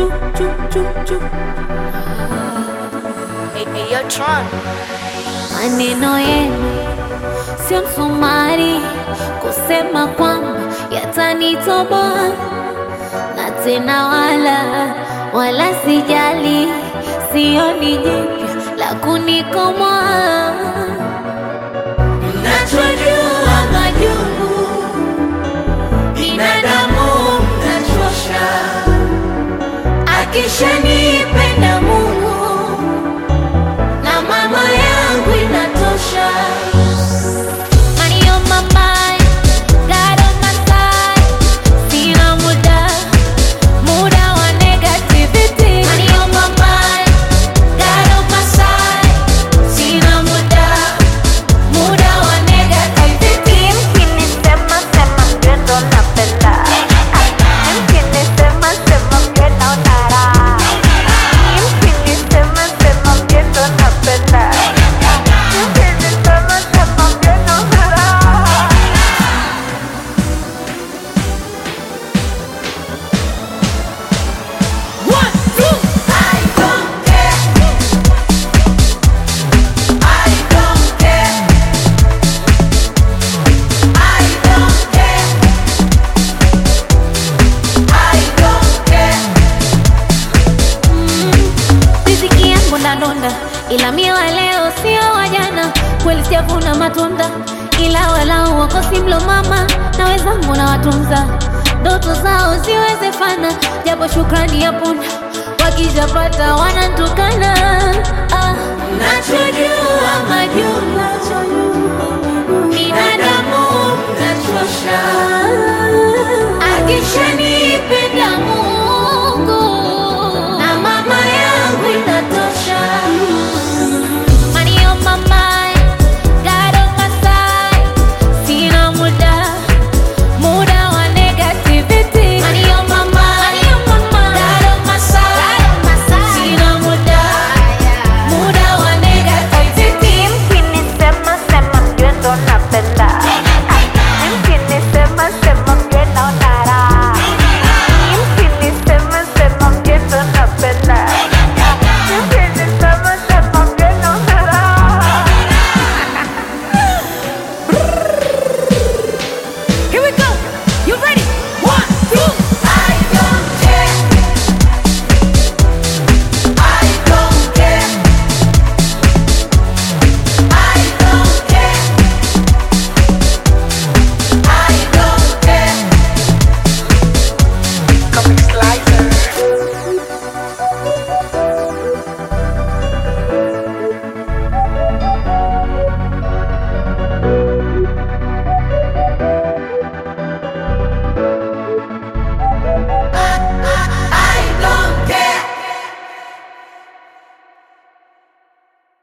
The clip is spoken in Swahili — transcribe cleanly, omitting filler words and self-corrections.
Hey, yo, Tron. Maneno yenu sio msumari kusema kwamba yatanitoboa, na tena wala sijali, sioni jipya la kunikomoa. Mnachojua majungu binadamu mnachosha, akishanipenda Mungu na mama yangu inatosha. Money on my mind, God on my side, sina muda wa negativity. Money on my mind, God on my side, sina muda wa negativity. Mkinisema ndio ndo napenda. Mkinisema ndio naona raha. Mkinisema ndio ndo napenda. Mkinisema ndio naona raha. One, two. I don't care. I don't care. I don't care. I don't care. Riziki yangu ndadonda, ila miwa leo sio wajana. Kweli sijavuna matunda, ila walau wakosi mlo mama na wezangu na watunza. Ndoto zao ziwezefana, japo shukrani ya punda, wakijapata wanantukana. Mnachojua